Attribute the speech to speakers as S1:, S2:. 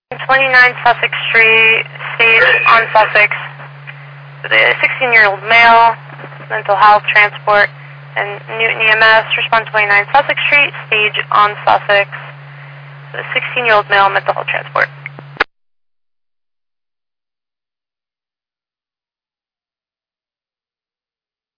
S1: 29 Sussex Street, stage on Sussex. The 16-year-old male, mental health transport, and Newton EMS, respond 29 Sussex Street, stage on Sussex. The 16-year-old male, mental health transport.